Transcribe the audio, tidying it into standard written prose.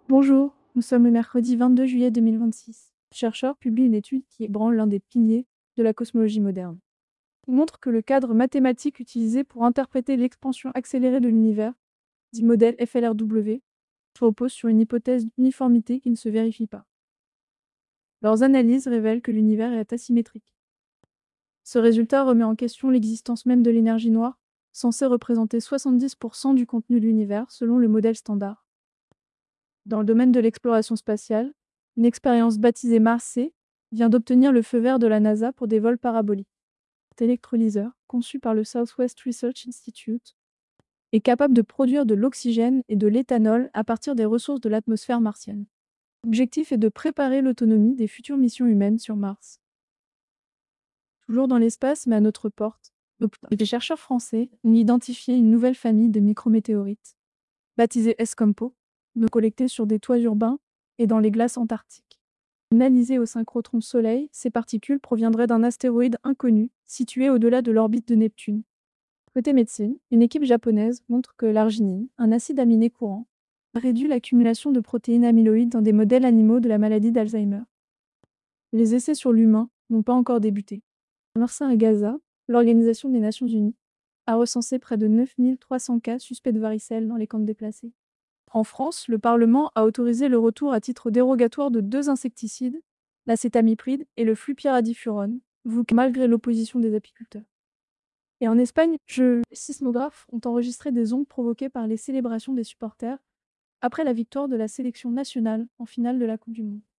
Bonjour, nous sommes le mercredi 22 juillet 2026. Chercheurs publient une étude qui ébranle l'un des piliers de la cosmologie moderne. Il montre que le cadre mathématique utilisé pour interpréter l'expansion accélérée de l'univers, dit modèle FLRW, repose sur une hypothèse d'uniformité qui ne se vérifie pas. Leurs analyses révèlent que l'univers est asymétrique. Ce résultat remet en question l'existence même de l'énergie noire, censée représenter 70% du contenu de l'univers selon le modèle standard. Dans le domaine de l'exploration spatiale, une expérience baptisée Mars-C vient d'obtenir le feu vert de la NASA pour des vols paraboliques. Cet électrolyseur, conçu par le Southwest Research Institute, est capable de produire de l'oxygène et de l'éthanol à partir des ressources de l'atmosphère martienne. L'objectif est de préparer l'autonomie des futures missions humaines sur Mars. Toujours dans l'espace, mais à notre porte, les chercheurs français ont identifié une nouvelle famille de micrométéorites, baptisée Escompo, collectées sur des toits urbains et dans les glaces antarctiques. Analysées au synchrotron Soleil, ces particules proviendraient d'un astéroïde inconnu, situé au-delà de l'orbite de Neptune. Côté médecine, une équipe japonaise montre que l'arginine, un acide aminé courant, réduit l'accumulation de protéines amyloïdes dans des modèles animaux de la maladie d'Alzheimer. Les essais sur l'humain n'ont pas encore débuté. À Marsin et Gaza, l'Organisation des Nations Unies a recensé près de 9300 cas suspects de varicelle dans les camps de déplacés. En France, le Parlement a autorisé le retour à titre dérogatoire de 2 insecticides, l'acétamipride et le flupiradifurone, malgré l'opposition des apiculteurs. Et en Espagne, les sismographes ont enregistré des ondes provoquées par les célébrations des supporters après la victoire de la sélection nationale en finale de la Coupe du Monde.